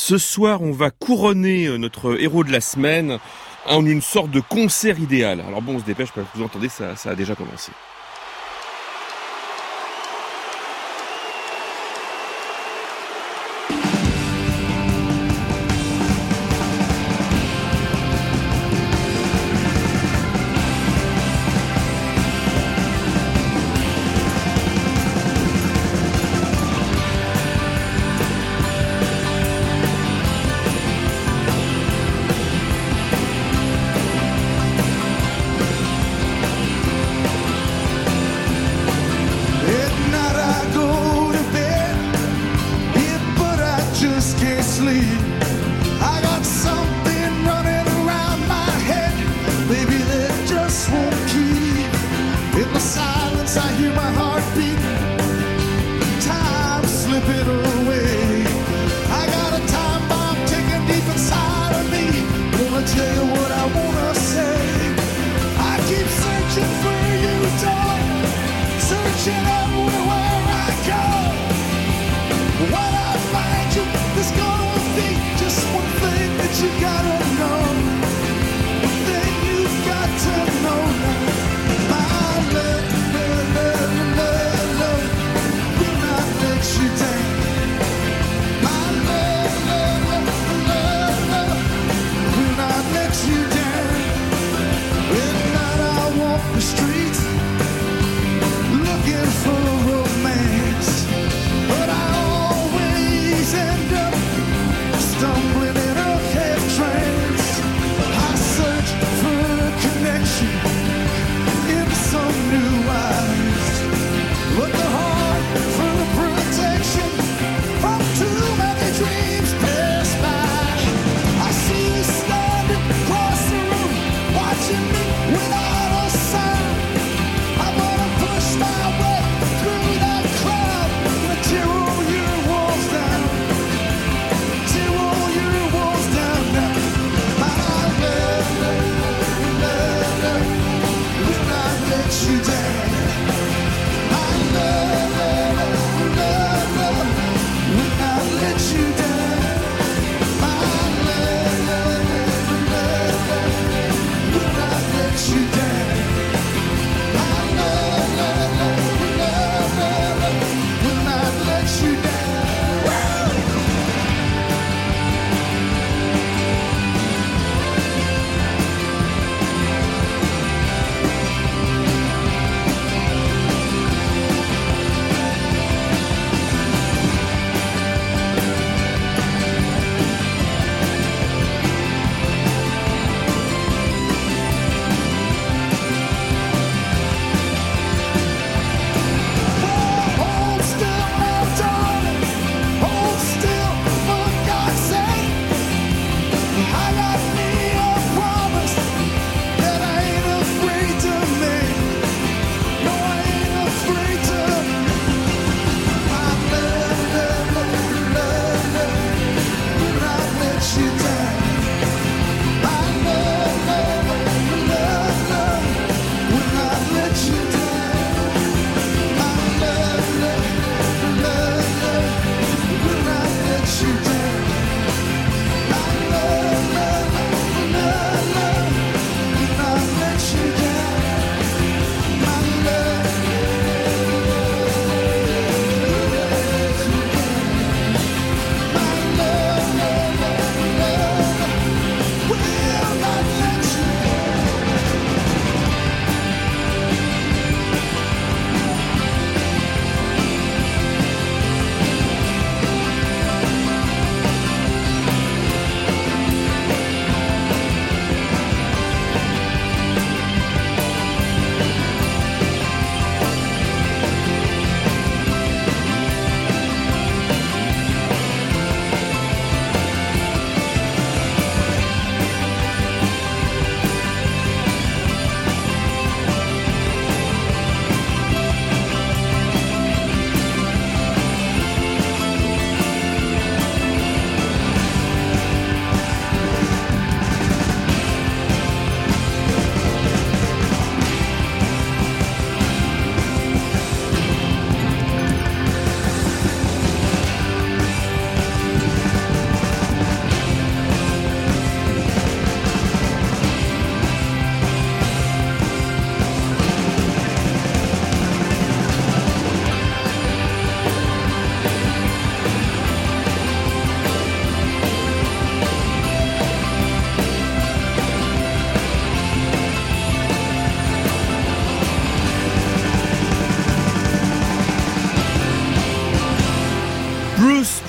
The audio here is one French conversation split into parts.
Ce soir, on va couronner notre héros de la semaine en une sorte de concert idéal. Alors bon, on se dépêche parce que vous entendez, ça a déjà commencé.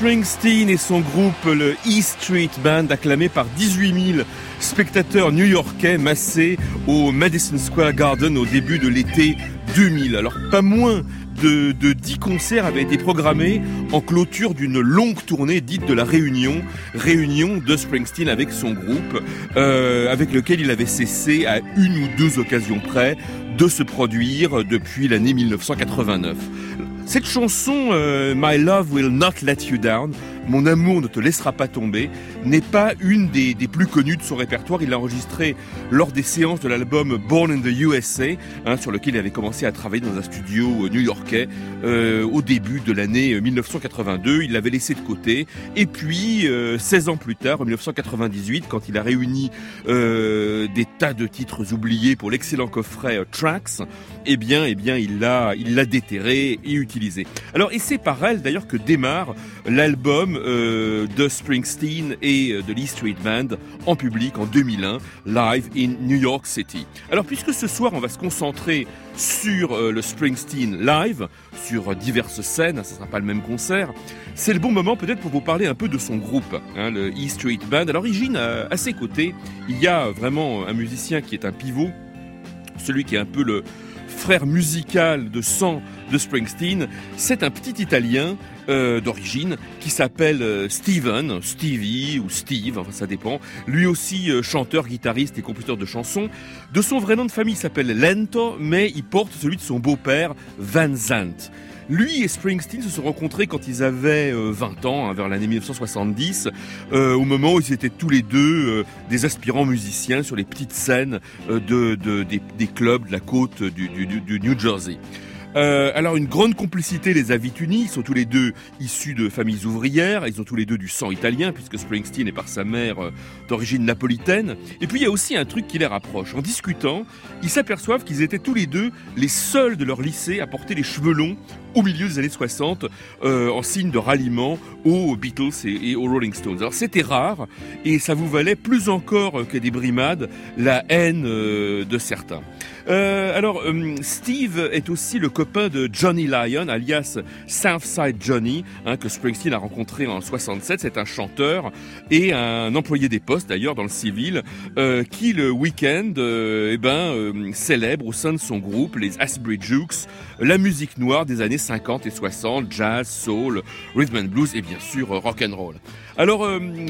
Springsteen et son groupe, le E Street Band, acclamé par 18 000 spectateurs new-yorkais massés au Madison Square Garden au début de l'été 2000. Alors, pas moins de 10 concerts avaient été programmés en clôture d'une longue tournée dite de la réunion de Springsteen avec son groupe, avec lequel il avait cessé à une ou deux occasions près de se produire depuis l'année 1989. Cette chanson, My Love Will Not Let You Down, Mon amour ne te laissera pas tomber, n'est pas une des plus connues de son répertoire. Il l'a enregistrée lors des séances de l'album Born in the USA, sur lequel il avait commencé à travailler dans un studio new-yorkais au début de l'année 1982. Il l'avait laissé de côté. Et puis, 16 ans plus tard, en 1998, quand il a réuni des tas de titres oubliés pour l'excellent coffret Tracks, eh bien, il l'a déterré et utilisé. Alors, et c'est par elle d'ailleurs que démarre l'album de Springsteen et de l'E Street Band en public en 2001, Live in New York City. Alors, puisque ce soir on va se concentrer sur le Springsteen Live, sur diverses scènes, ça sera pas le même concert, c'est le bon moment peut-être pour vous parler un peu de son groupe, le E Street Band. À l'origine, à ses côtés, il y a vraiment un musicien qui est un pivot, celui qui est un peu le frère musical de sang de Springsteen. C'est un petit Italien d'origine qui s'appelle Stevie ou Steve, enfin ça dépend. Lui aussi chanteur, guitariste et compositeur de chansons. De son vrai nom de famille, il s'appelle Lento, mais il porte celui de son beau-père, Van Zandt. Lui et Springsteen se sont rencontrés quand ils avaient 20 ans, vers l'année 1970, au moment où ils étaient tous les deux des aspirants musiciens sur les petites scènes des clubs de la côte du New Jersey. Alors une grande complicité les a vite unis. Ils sont tous les deux issus de familles ouvrières. Ils ont tous les deux du sang italien puisque Springsteen est par sa mère d'origine napolitaine. Et puis il y a aussi un truc qui les rapproche. En discutant, ils s'aperçoivent qu'ils étaient tous les deux les seuls de leur lycée à porter les cheveux longs au milieu des années 60 en signe de ralliement aux Beatles et aux Rolling Stones. Alors c'était rare et ça vous valait plus encore que des brimades la haine de certains. Steve est aussi le copain de Johnny Lyon, alias Southside Johnny, que Springsteen a rencontré en 67. C'est un chanteur et un employé des postes, d'ailleurs, dans le civil, qui, le week-end, célèbre au sein de son groupe, les Asbury Jukes, la musique noire des années 50 et 60, jazz, soul, rhythm and blues et bien sûr rock and roll. Alors,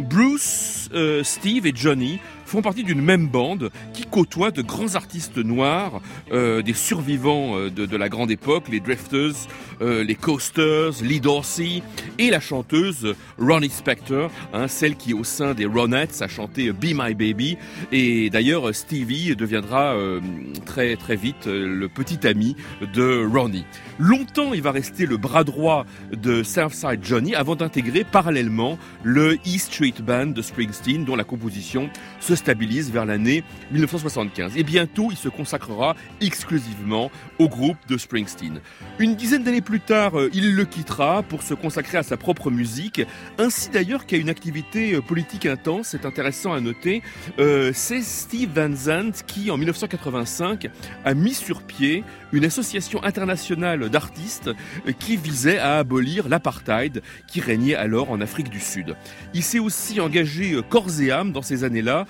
Bruce, Steve et Johnny font partie d'une même bande qui côtoie de grands artistes noirs, des survivants de la grande époque, les Drifters, les Coasters, Lee Dorsey et la chanteuse Ronnie Spector, celle qui au sein des Ronettes a chanté Be My Baby. Et d'ailleurs Stevie deviendra très très vite le petit ami de Ronnie. Longtemps il va rester le bras droit de Southside Johnny avant d'intégrer parallèlement le E Street Band de Springsteen dont la composition se stabilise vers l'année 1975. Et bientôt, il se consacrera exclusivement au groupe de Springsteen. Une dizaine d'années plus tard, il le quittera pour se consacrer à sa propre musique, ainsi d'ailleurs qu'à une activité politique intense. C'est intéressant à noter. C'est Steve Van Zandt qui, en 1985, a mis sur pied une association internationale d'artistes qui visait à abolir l'apartheid qui régnait alors en Afrique du Sud. Il s'est aussi engagé corps et âme dans ces années-là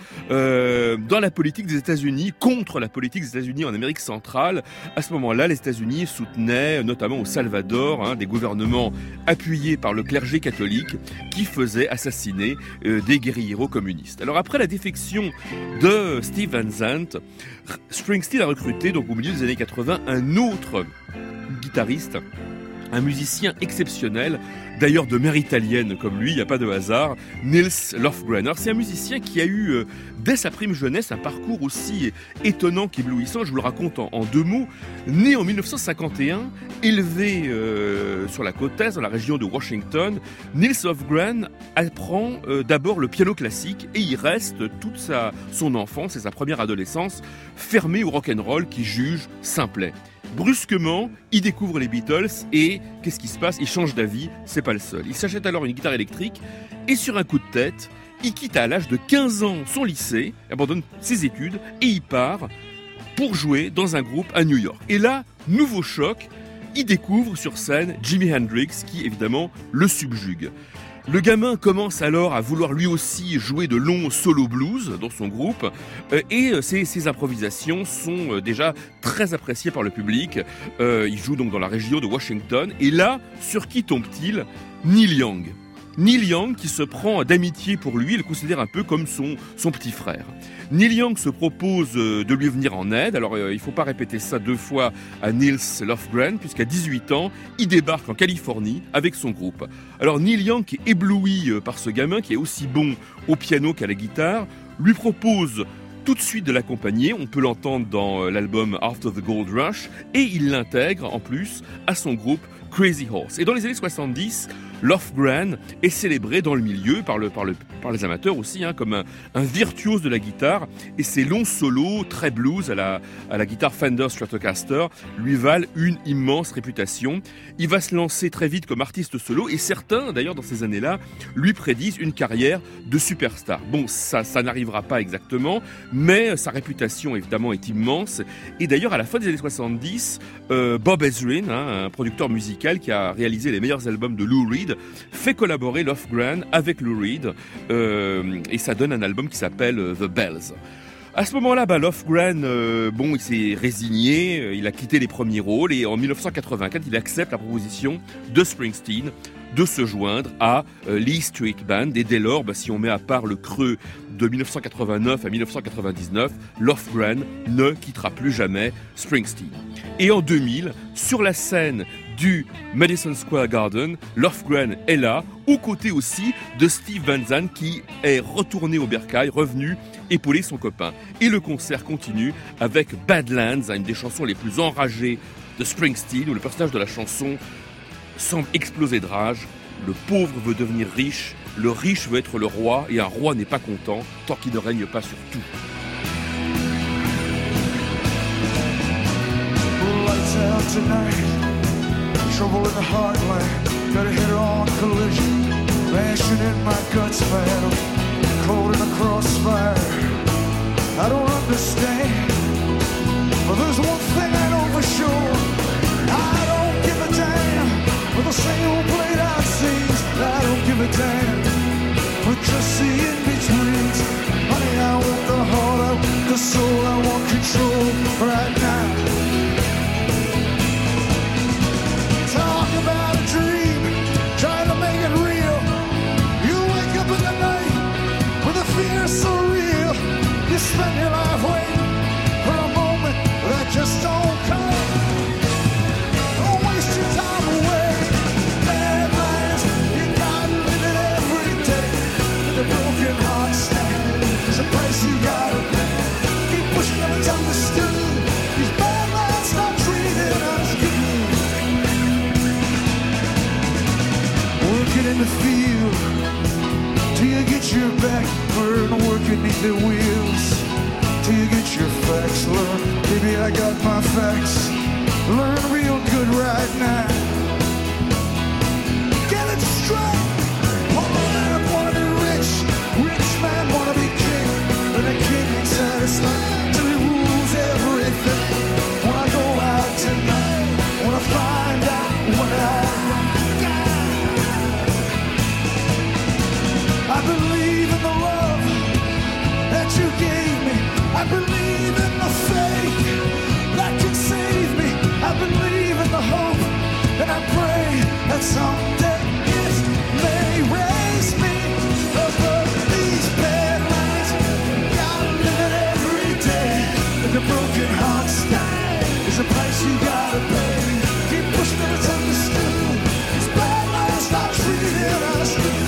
dans la politique des États-Unis, contre la politique des États-Unis en Amérique centrale. À ce moment-là, les États-Unis soutenaient, notamment au Salvador, des gouvernements appuyés par le clergé catholique qui faisaient assassiner des guérilleros communistes. Alors après la défection de Steve Van Zandt, Springsteen a recruté, donc au milieu des années 80, un autre guitariste, un musicien exceptionnel, d'ailleurs de mère italienne comme lui, il n'y a pas de hasard, Nils Lofgren. Alors c'est un musicien qui a eu, dès sa prime jeunesse, un parcours aussi étonnant qu'éblouissant. Je vous le raconte en deux mots. Né en 1951, élevé sur la côte est, dans la région de Washington, Nils Lofgren apprend d'abord le piano classique et il reste toute son enfance et sa première adolescence fermé au rock'n'roll qui juge simplet. Brusquement, il découvre les Beatles et qu'est-ce qui se passe ? Il change d'avis, c'est pas le seul. Il s'achète alors une guitare électrique et sur un coup de tête, il quitte à l'âge de 15 ans son lycée, abandonne ses études et il part pour jouer dans un groupe à New York. Et là, nouveau choc, il découvre sur scène Jimi Hendrix qui évidemment le subjugue. Le gamin commence alors à vouloir lui aussi jouer de longs solo blues dans son groupe et ses improvisations sont déjà très appréciées par le public. Il joue donc dans la région de Washington et là, sur qui tombe-t-il ? Neil Young. Neil Young qui se prend d'amitié pour lui, il le considère un peu comme son petit frère. Neil Young se propose de lui venir en aide. Alors il ne faut pas répéter ça 2 fois à Nils Lofgren, puisqu'à 18 ans, il débarque en Californie avec son groupe. Alors Neil Young, qui est ébloui par ce gamin, qui est aussi bon au piano qu'à la guitare, lui propose tout de suite de l'accompagner. On peut l'entendre dans l'album After the Gold Rush, et il l'intègre en plus à son groupe Crazy Horse. Et dans les années 70, Lofgren est célébré dans le milieu par les amateurs aussi, comme un virtuose de la guitare, et ses longs solos très blues à la guitare Fender Stratocaster lui valent une immense réputation. Il va se lancer très vite comme artiste solo, et certains d'ailleurs dans ces années-là lui prédisent une carrière de superstar. Bon, ça n'arrivera pas exactement, mais sa réputation évidemment est immense. Et d'ailleurs à la fin des années 70, Bob Ezrin, un producteur musical qui a réalisé les meilleurs albums de Lou Reed, fait collaborer Lofgren avec Lou Reed et ça donne un album qui s'appelle The Bells. À ce moment-là, Lofgren, il s'est résigné, il a quitté les premiers rôles et en 1984, il accepte la proposition de Springsteen de se joindre à l'E Street Band. Et dès lors, si on met à part le creux de 1989 à 1999, Lofgren ne quittera plus jamais Springsteen. Et en 2000, sur la scène du Madison Square Garden, Lofgren est là, aux côtés aussi de Steve Van Zandt qui est retourné au bercail, revenu épauler son copain. Et le concert continue avec Badlands, une des chansons les plus enragées de Springsteen, où le personnage de la chanson semble exploser de rage. Le pauvre veut devenir riche, le riche veut être le roi, et un roi n'est pas content tant qu'il ne règne pas sur tout. Trouble in the heartland, got a head-on collision, bashing in my guts, man, caught in a crossfire. I don't understand, but there's one thing I know for sure. I don't give a damn for the same old played out scenes. I don't give a damn for just the in-betweens. Honey, I want the heart, I want the soul, I want control right now. Talk about a dream, try to make it real. You wake up in the night with a fear so real. You spend your life waiting for a moment that just don't come. Don't waste your time away. Bad lives, you gotta live it every day. With a broken heart stand, there's a price you gotta pay. Keep pushing them, it's understood. These bad lives not treating us good. Working in the field till you get your back burned, working beneath the wheels till you get your facts learned. Baby, I got my facts, learn real good right now. Get it straight. Poor man wanna be rich, rich man wanna be king, and the king ain't satisfied till he rules everything. When I go out tonight, wanna find out what I believe in the love that you gave me. I believe in the faith that can save me. I believe in the hope, and I pray that someday it may raise me above these bad lives. Gotta live it every day. And the broken heart stand is a price you gotta pay. Keep pushing it, it's understood. These bad lives not treating us good.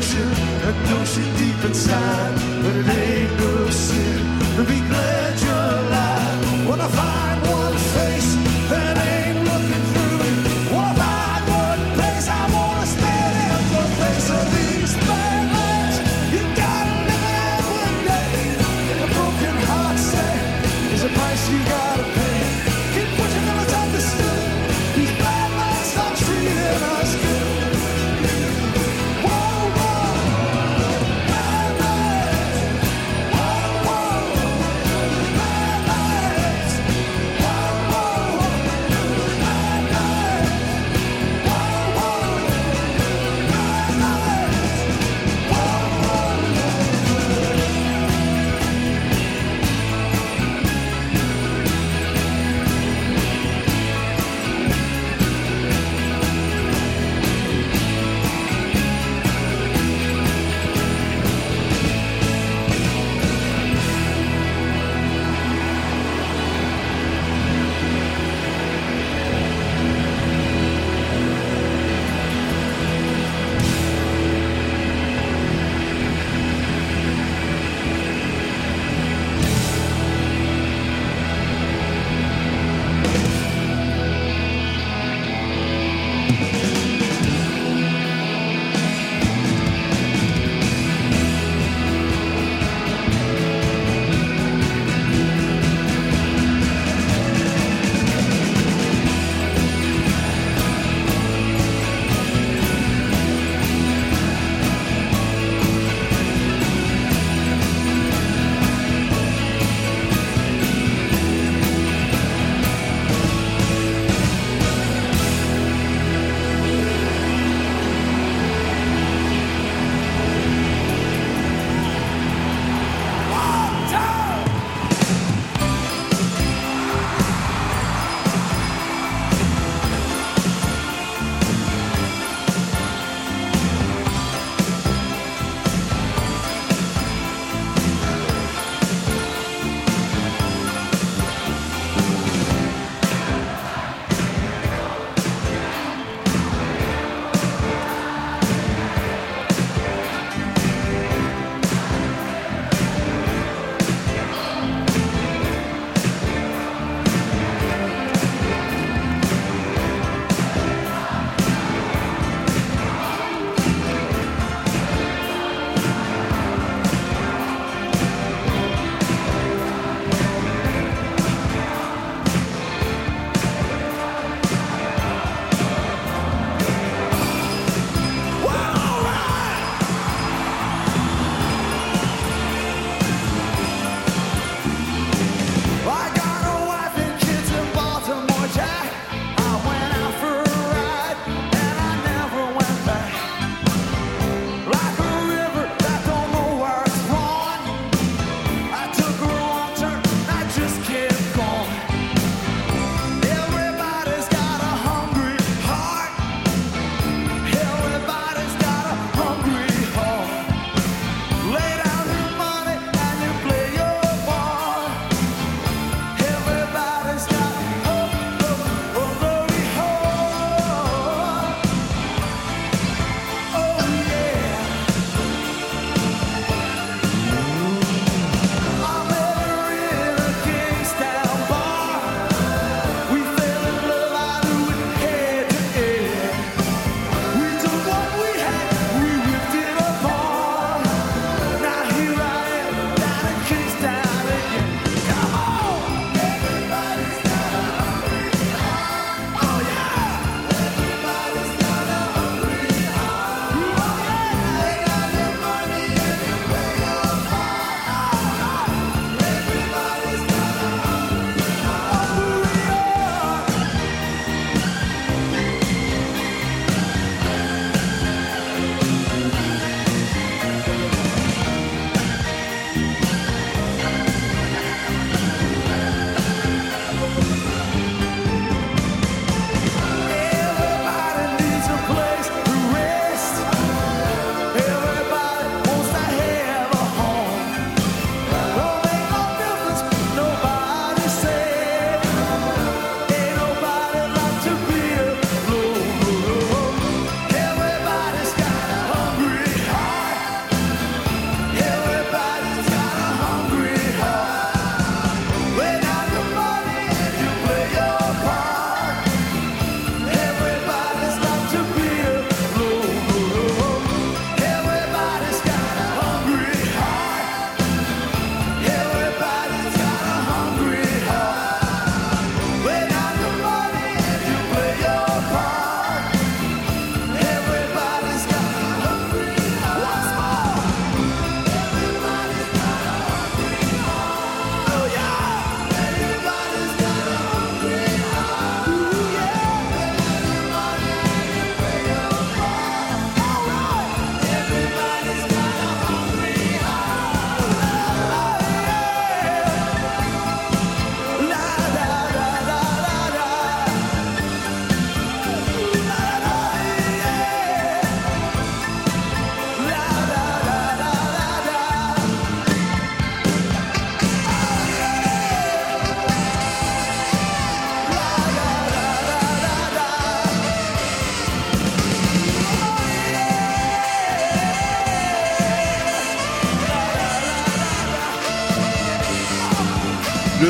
ocean, and know she deep inside, but it ain't no sin to be glad you're alive. When I find one face that ain't looking through me, when I find one place I wanna spend in the face of these bad lights, you gotta live it every day. And a broken heart say is a price you gotta pay. Keep pushing till it's understood. These bad lights are treating us good. Bar.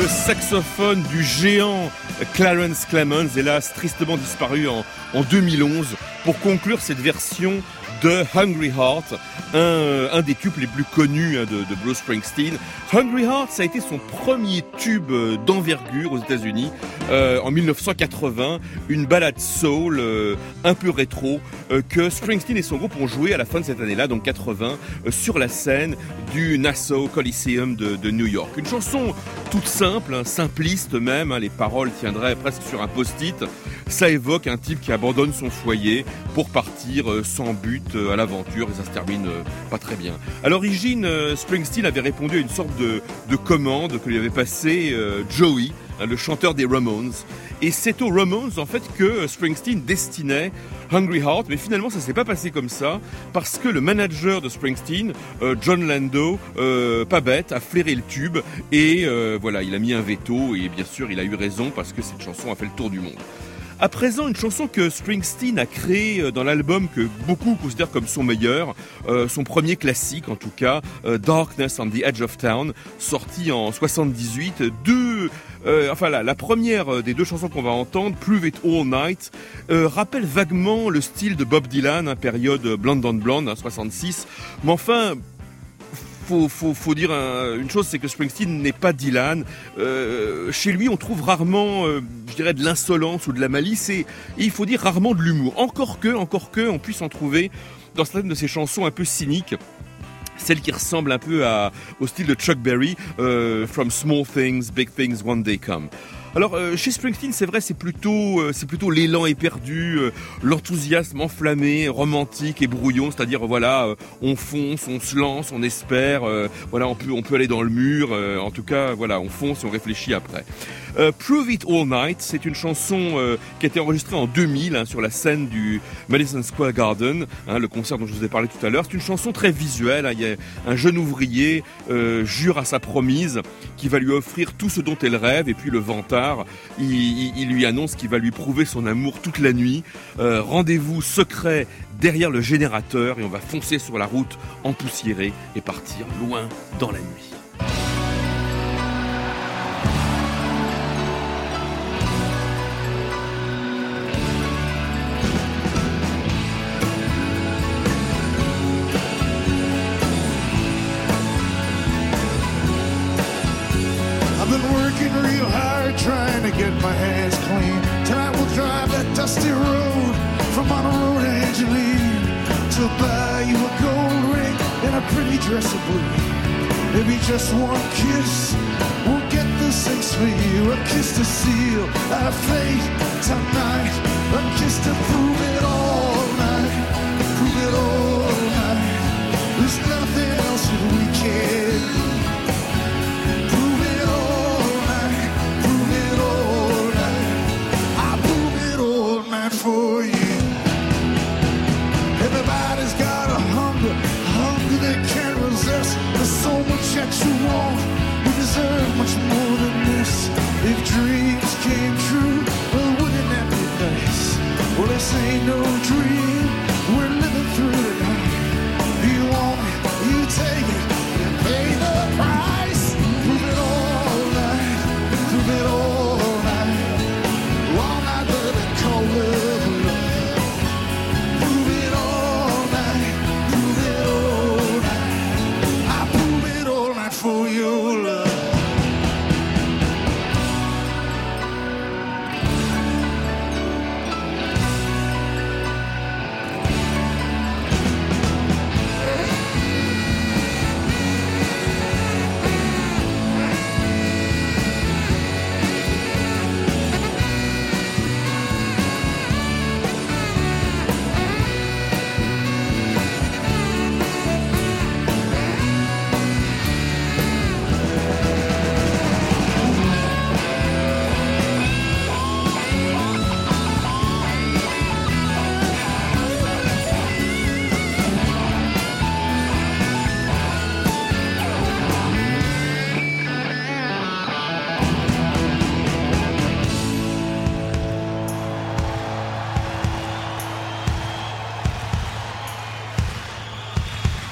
le saxophone du géant Clarence Clemons, hélas tristement disparu en 2011, pour conclure cette version de Hungry Heart, un des tubes les plus connus de Bruce Springsteen. Hungry Heart, ça a été son premier tube d'envergure aux États-Unis en 1980, une ballade soul un peu rétro que Springsteen et son groupe ont joué à la fin de cette année-là, donc 80, sur la scène du Nassau Coliseum de New York. Une chanson toute simple, simpliste même, les paroles tiendraient presque sur un post-it. Ça évoque un type qui abandonne son foyer pour partir sans but à l'aventure et ça se termine pas très bien. À l'origine, Springsteen avait répondu à une sorte de commande que lui avait passée Joey, le chanteur des Ramones. Et c'est aux Ramones en fait que Springsteen destinait Hungry Heart, mais finalement ça s'est pas passé comme ça parce que le manager de Springsteen, John Landau, pas bête, a flairé le tube et voilà, il a mis un veto et bien sûr il a eu raison parce que cette chanson a fait le tour du monde. À présent, une chanson que Springsteen a créée dans l'album que beaucoup considèrent comme son meilleur, son premier classique en tout cas, Darkness on the Edge of Town, sorti en 78. La première des deux chansons qu'on va entendre, Prove It All Night, rappelle vaguement le style de Bob Dylan, période Blonde on Blonde, 66, mais enfin... Faut dire une chose, c'est que Springsteen n'est pas Dylan. Chez lui, on trouve rarement, je dirais, de l'insolence ou de la malice, et il faut dire rarement de l'humour. Encore que, on puisse en trouver dans certaines de ses chansons un peu cyniques. Celle qui ressemble un peu au style de Chuck Berry, From Small Things, Big Things, One Day Come. Alors chez Springsteen, c'est vrai, c'est plutôt l'élan éperdu, l'enthousiasme enflammé, romantique et brouillon, c'est-à-dire voilà, on fonce, on se lance, on espère, voilà, on peut aller dans le mur, en tout cas voilà, on fonce et on réfléchit après. Prove It All Night, c'est une chanson qui a été enregistrée en 2000 sur la scène du Madison Square Garden, le concert dont je vous ai parlé tout à l'heure. C'est une chanson très visuelle, il y a un jeune ouvrier jure à sa promise qu'il va lui offrir tout ce dont elle rêve, et puis le vantard, il lui annonce qu'il va lui prouver son amour toute la nuit. Rendez-vous secret derrière le générateur et on va foncer sur la route empoussiérée et partir loin dans la nuit. Trying to get my hands clean. Tonight we'll drive that dusty road from Monroe to Angeline to buy you a gold ring and a pretty dress of blue. Maybe just one kiss will get this ace for you. A kiss to seal our fate tonight. A kiss to prove it all night. Prove it all night. There's nothing else that we can. For you, everybody's got a hunger they can't resist. There's so much that you want, you deserve much more than this. If dreams came true, well, wouldn't that be nice? Well, this ain't no dream, we're living through tonight. You want it, you take it, you pay the price. Prove it all night, prove it all night. All night, baby, call it. For your love.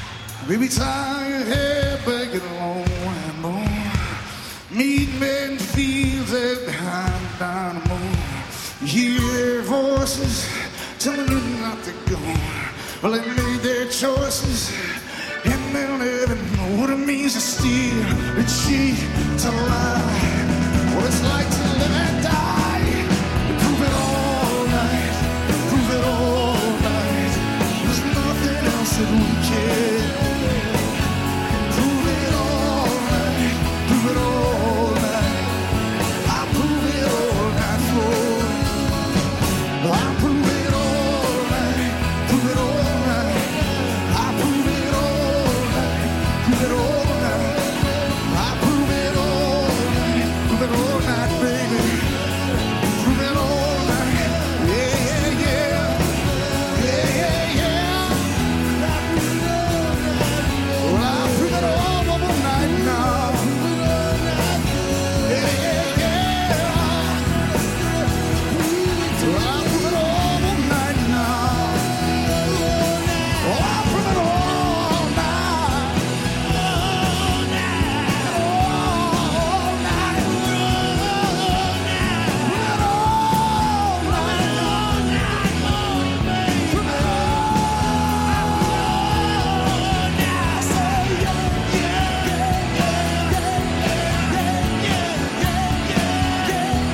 Baby, tie your hair back and long and long. Meet men fields and behind dynamo. You hear voices telling you not to go. Well, they made their choices and they'll never know what it means to steal, to cheat, to lie. What it's like to live and die. You prove it all night, prove it all night. There's nothing else that we can. Prove it all night, prove it all night. I prove it all night for. I prove it all night, prove it all night. I prove it all night, prove it all night. I prove it all night, prove it all night, baby. Prove it all night, yeah, yeah, yeah, yeah, yeah, yeah. Well, I prove it all one more night now. Yeah, yeah, yeah. Well, I prove it all one night now. Oh, I prove it all night. All night. All night. Prove it all night. Prove it all night. I say yeah, yeah, yeah, yeah, yeah, yeah,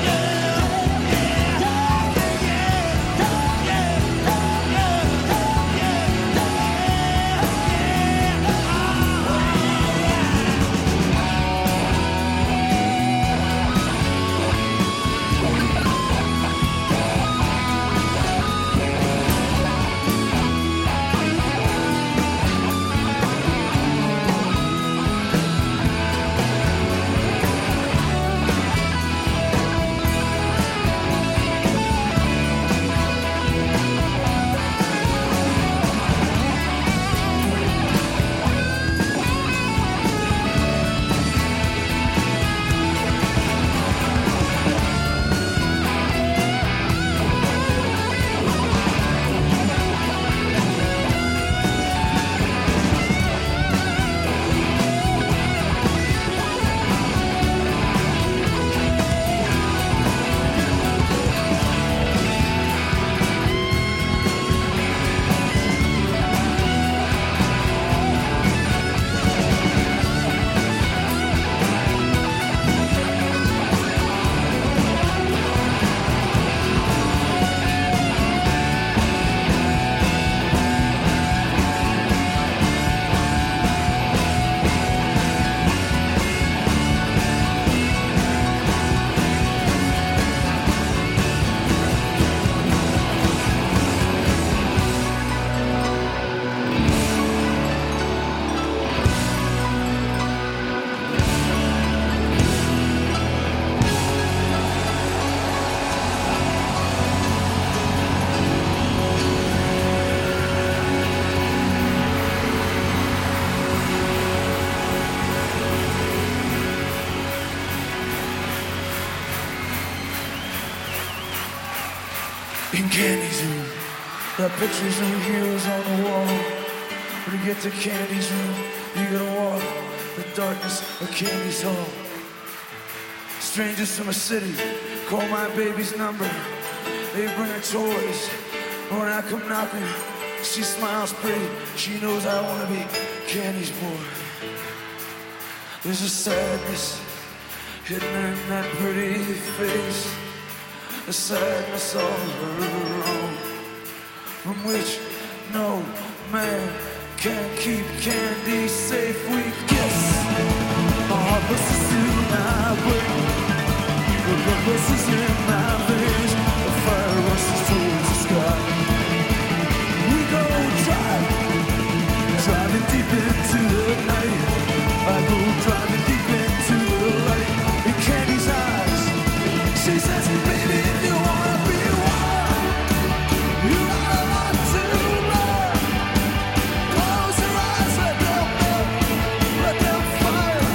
In Candy's room, got pictures of heroes on the wall. When you get to Candy's room, you gotta walk the darkness of Candy's hall. Strangers from a city call my baby's number. They bring her toys. When I come knocking, she smiles pretty. She knows I wanna be Candy's boy. There's a sadness hidden in that pretty face. A sadness all alone, from which no man can keep Candy safe. We kiss, my heart races through my brain, the blood rushes in my veins, the fire rushes towards the sky. We go driving deep into the night. I go driving deep into the light. In Candy's eyes, she says, baby, if you wanna be wild, you got a lot to learn. Close your eyes, let them fire.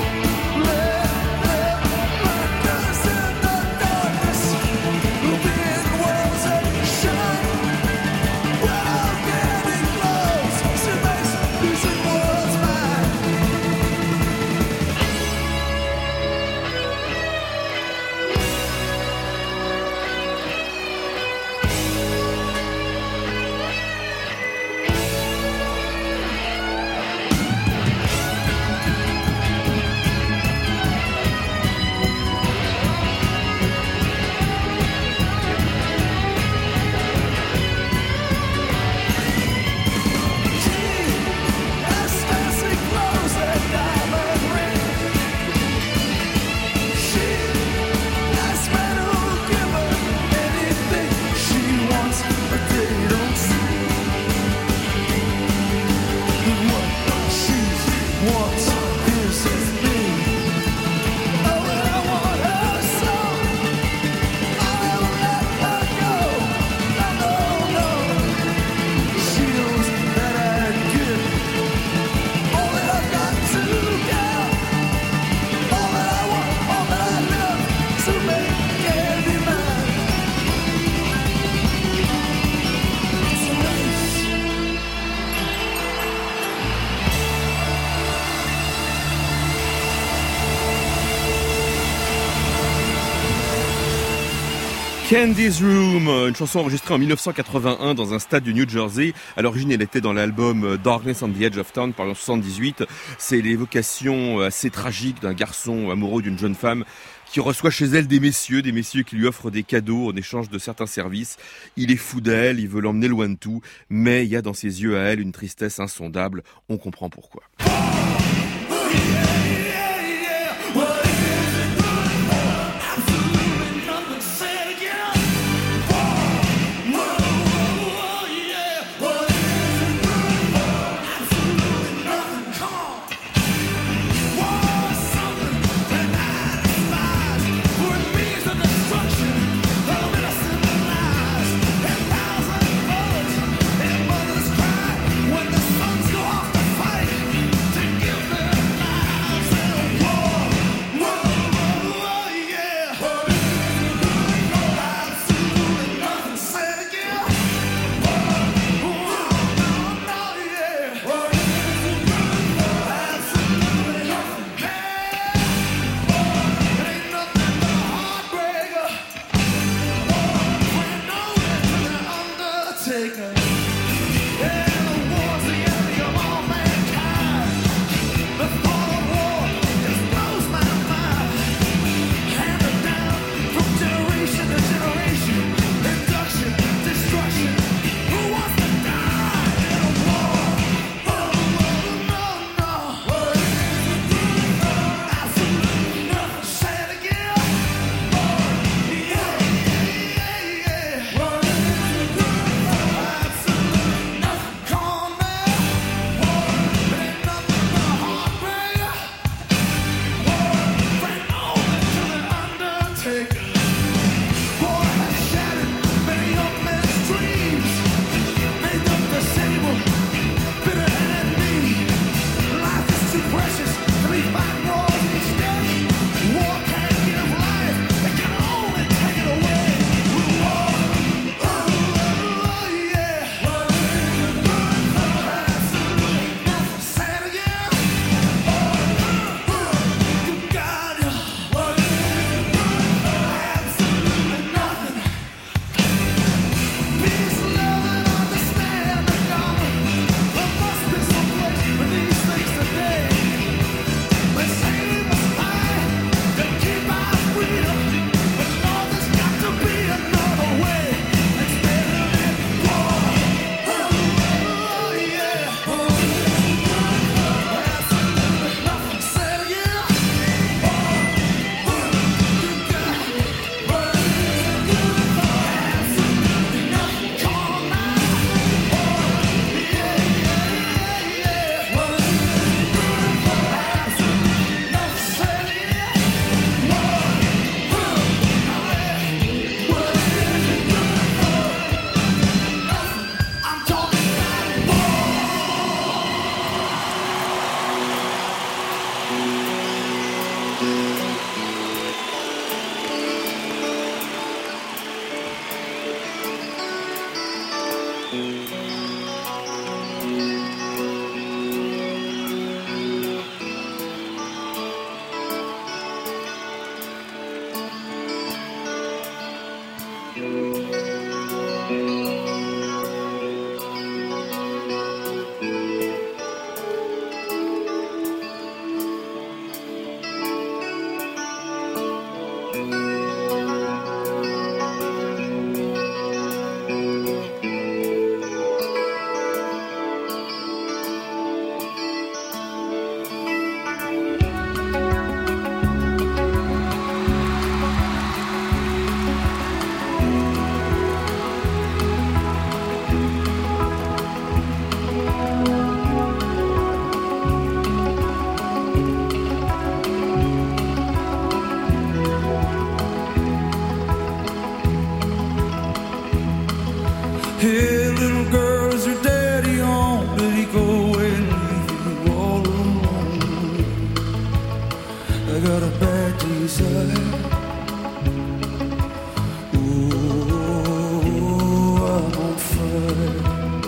Let us in the darkness. We'll be in worlds that shine. When our Candy glows, she makes losing worlds mine. Candy's Room, une chanson enregistrée en 1981 dans un stade du New Jersey. À l'origine, elle était dans l'album Darkness on the Edge of Town, par en 78. C'est l'évocation assez tragique d'un garçon amoureux d'une jeune femme qui reçoit chez elle des messieurs qui lui offrent des cadeaux en échange de certains services. Il est fou d'elle, il veut l'emmener loin de tout, mais il y a dans ses yeux à elle une tristesse insondable. On comprend pourquoi. Hey, little girl, is your daddy home? Did he go away and leave you all alone? I got a bad desire. Ooh, I'm on fire.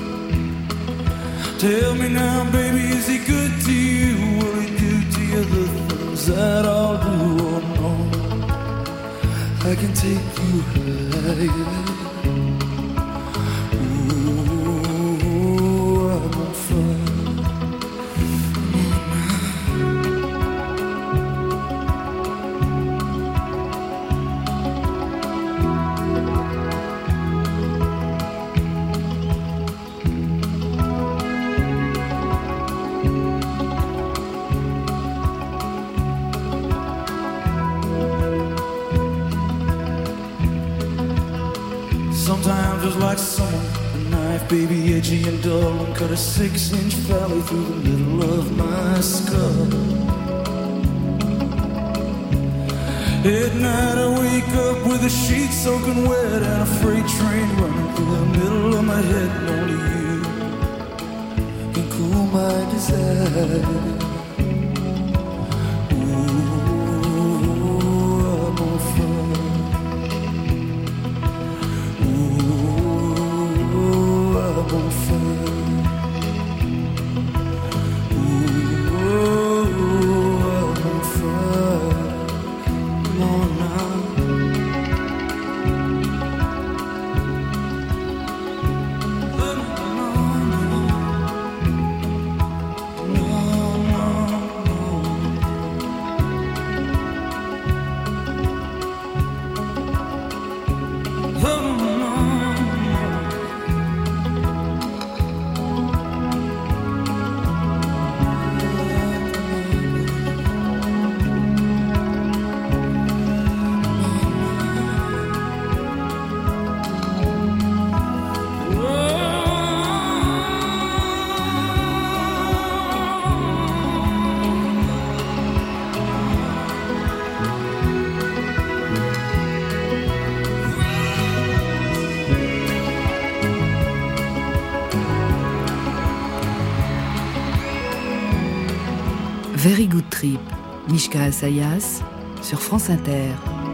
Tell me now, baby, is he good to you? Will he do to you the things that I'll do or no? I I can take you higher. Ooh, I'm on fire. Sometimes it's like someone, a knife, baby, edgy and dull, and cut a 6-inch valley through the middle of my skull. At night I wake up with the sheets soaking wet and a freight train running through the middle of my head, and only you can cool my desire. Very Good Trip, Mishka Assayas, sur France Inter.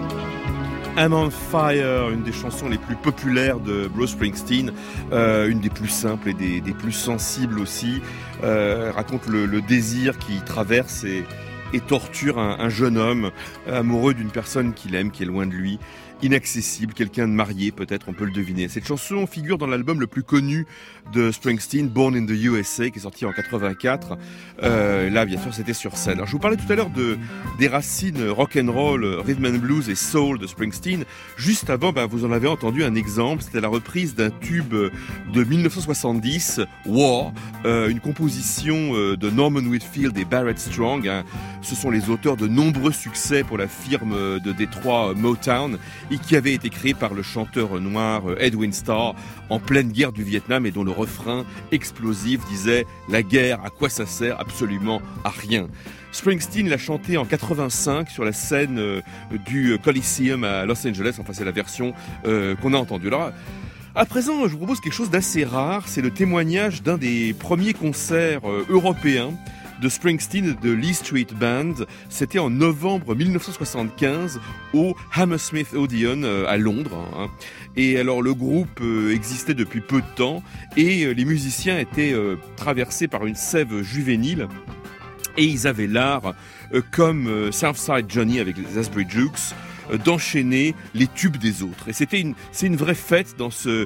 I'm on Fire, une des chansons les plus populaires de Bruce Springsteen, une des plus simples et des plus sensibles aussi, raconte le désir qui traverse et torture un jeune homme amoureux d'une personne qu'il aime, qui est loin de lui, inaccessible, quelqu'un de marié peut-être, on peut le deviner. Cette chanson figure dans l'album le plus connu de Springsteen, Born in the USA, qui est sorti en 84. Là, bien sûr, c'était sur scène. Alors, je vous parlais tout à l'heure des racines rock'n'roll, rhythm and blues et soul de Springsteen. Juste avant, vous en avez entendu un exemple, c'était la reprise d'un tube de 1970, War, une composition de Norman Whitfield et Barrett Strong. Hein. Ce sont les auteurs de nombreux succès pour la firme de Détroit Motown, et qui avait été créé par le chanteur noir Edwin Starr en pleine guerre du Vietnam, et dont le refrain explosif disait « La guerre, à quoi ça sert? Absolument à rien ». Springsteen l'a chanté en 85 sur la scène du Coliseum à Los Angeles, enfin c'est la version qu'on a entendue. Alors, à présent, je vous propose quelque chose d'assez rare, c'est le témoignage d'un des premiers concerts européens de Springsteen et de Lee Street Band. C'était en novembre 1975 au Hammersmith Odeon à Londres. Hein. Et alors le groupe existait depuis peu de temps et les musiciens étaient traversés par une sève juvénile. Et ils avaient l'art, comme Southside Johnny avec les Asbury Jukes, d'enchaîner les tubes des autres. Et c'est une vraie fête dans ce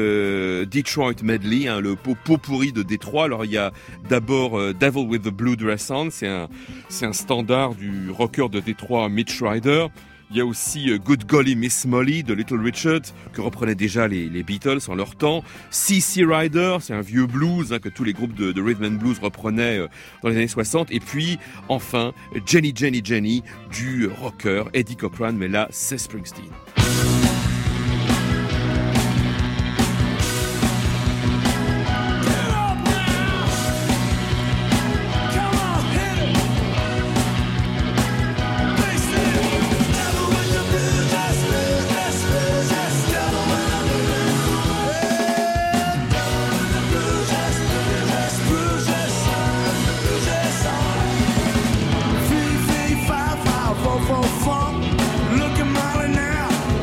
Detroit Medley, hein, le pot pourri de Détroit. Alors il y a d'abord Devil with the Blue Dress On, c'est un standard du rocker de Détroit Mitch Ryder. Il y a aussi Good Golly Miss Molly de Little Richard, que reprenaient déjà les Beatles en leur temps. C.C. Rider, c'est un vieux blues que tous les groupes de rhythm and blues reprenaient dans les années 60. Et puis, enfin, Jenny Jenny Jenny du rocker Eddie Cochran, mais là, c'est Springsteen. Looking mighty now.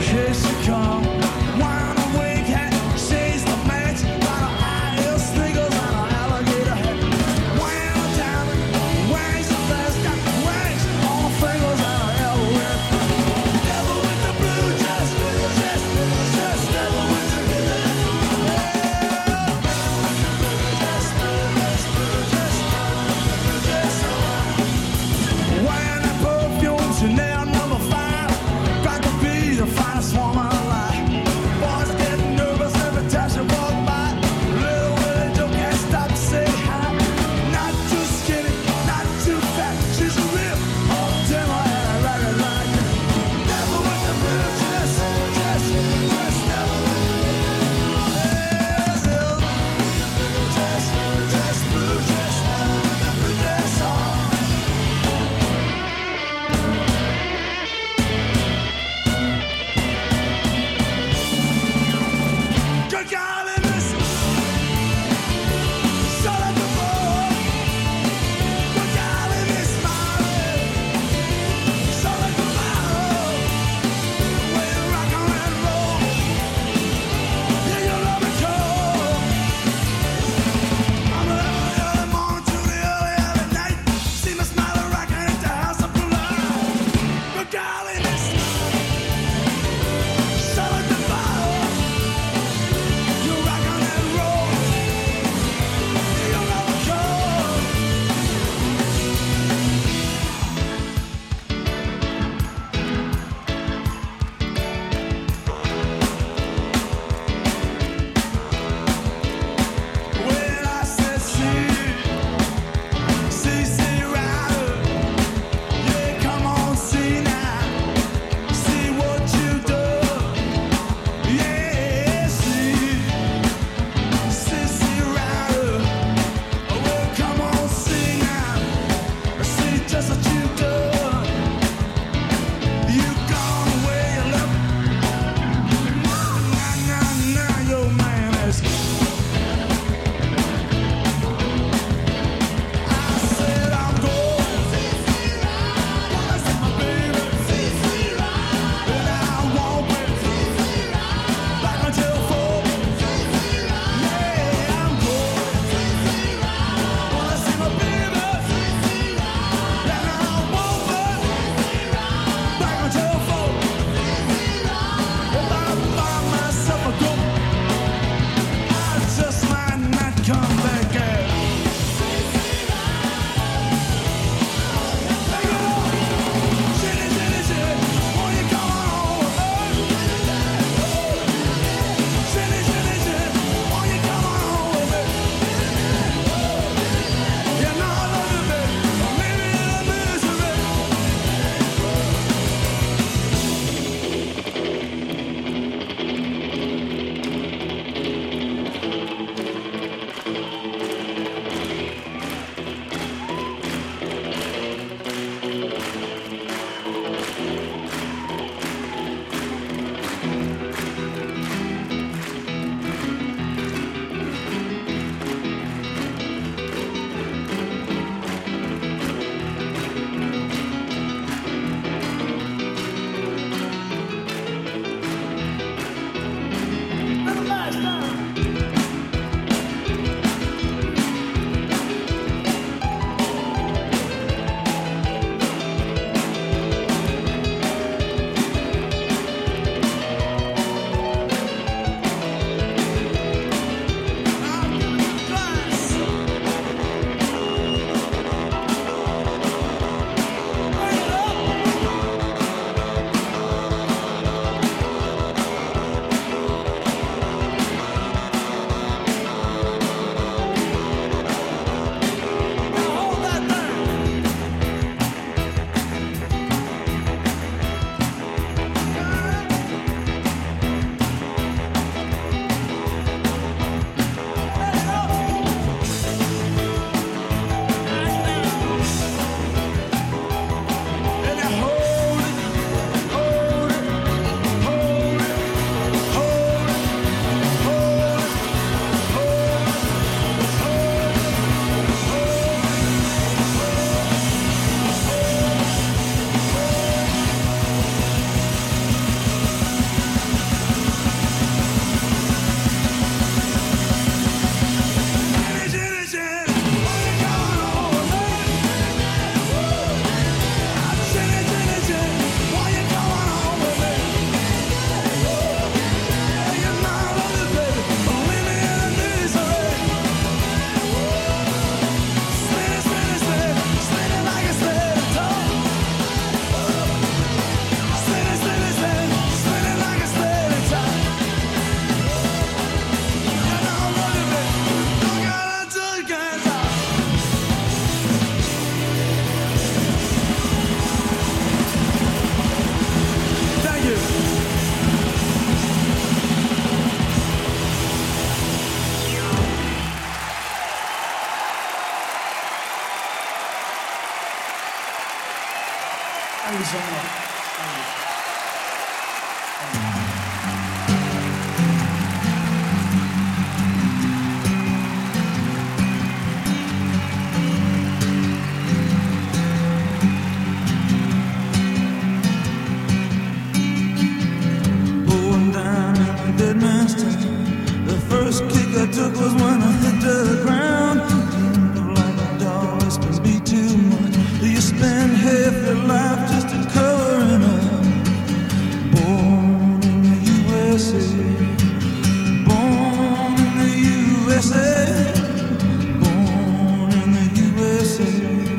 so much. Going down in the dead man's town. The first kick I took was when I hit the ground. Like a dog, this must be too much. Do you spend half your life just to covering up? Born in the USA, born in the USA, born in the USA,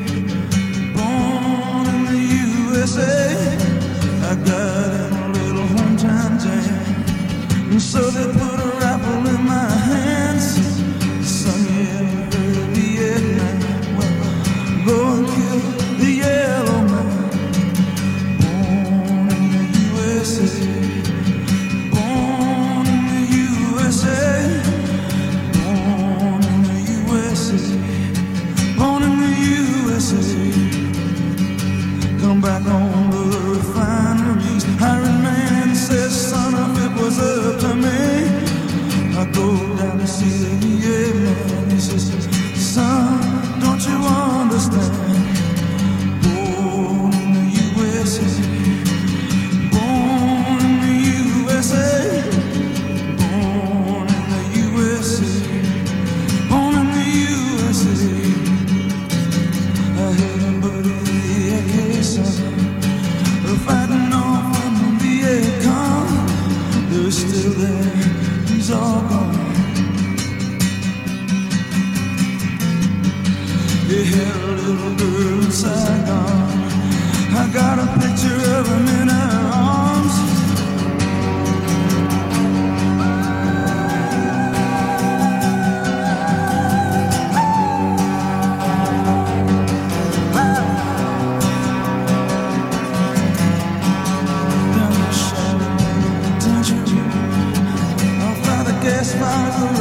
born in the USA. I got in a little hometown jam, and so they put a rifle in my hands. Son, you ever heard of Vietnam? Well, go and kill the yellow man. Born in the USA, born in the USA, born in the USA, born in the USA. Come back home to the refineries. Hiring man says, son, if it was up to me, I'd go down to see the VA man. He says, son, don't you understand? Born in the USA, born in the USA, born in the USA, born in the USA. I had a buddy, AK son, fighting off from the Viet Cong. They're still there, he's all gone. They had a little girl in Saigon. I got a picture of him in her arms. Down the shallow, don't you? I'll fly the gas fires